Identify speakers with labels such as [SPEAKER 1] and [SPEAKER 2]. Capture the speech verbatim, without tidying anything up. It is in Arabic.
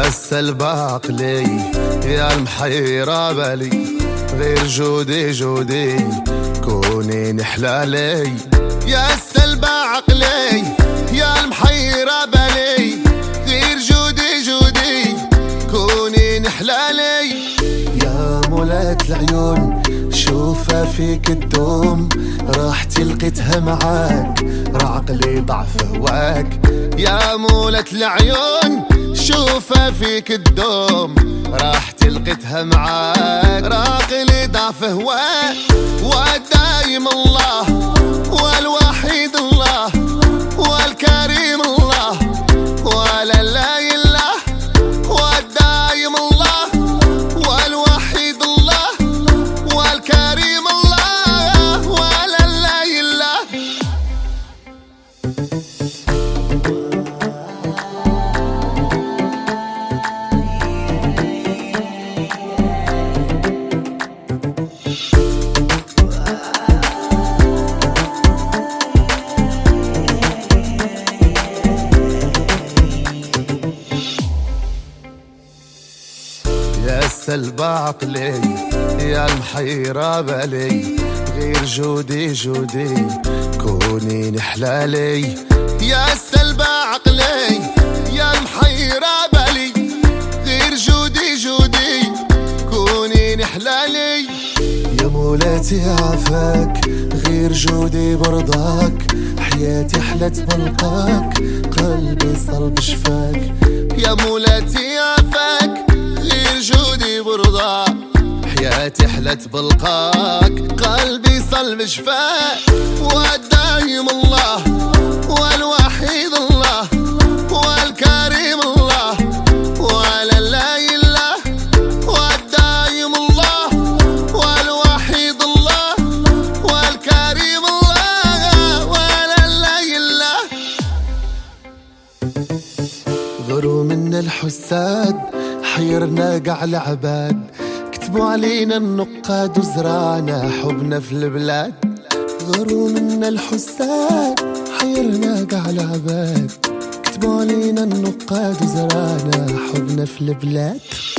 [SPEAKER 1] يا السلب عقلي يا المحيرة بالي، غير جودي جودي كوني حلالي. يا السلب عقلي يا المحيرة بالي، غير جودي جودي كوني حلالي. يا مولاة العيون شوفها فيك الدوم، راحتي لقيتها معاك عقلي ضعف هواك. يا مولاة العيون شوفها فيك الدوم، راحتي لقيتها معاك عقلي ضعف هواك. والدايم الله والوحيد الله والكريم الله ولا لا إله. والدايم الله والوحيد الله والكريم الله ولا لا إله. يا السلب عقلي يا المحيرة بالي، غير جودي جودي كوني حلالي. يا السلب عقلي يا المحيرة بالي، غير جودي جودي كوني حلالي. يا مولاتي عافاك غير جودي برضاك، حياتي حلت بلقاك قلبي صلب شفاك. يا مولاتي عافاك غير جودي برضاك، حياتي حلت بلقاك قلبي صلب شفاك. والدايم الله والوحيد الله والكريم الله ولا لا إله. والدايم الله والوحيد الله والكريم الله ولا لا إله. غروا منا الحساد حيرنا قاع العباد، كتبوا علينا النقاد وزرعنا حبنا في البلاد. غروا منا الحساد حيرنا قاع العباد، كتبوا علينا النقاد وزرعنا حبنا في البلاد.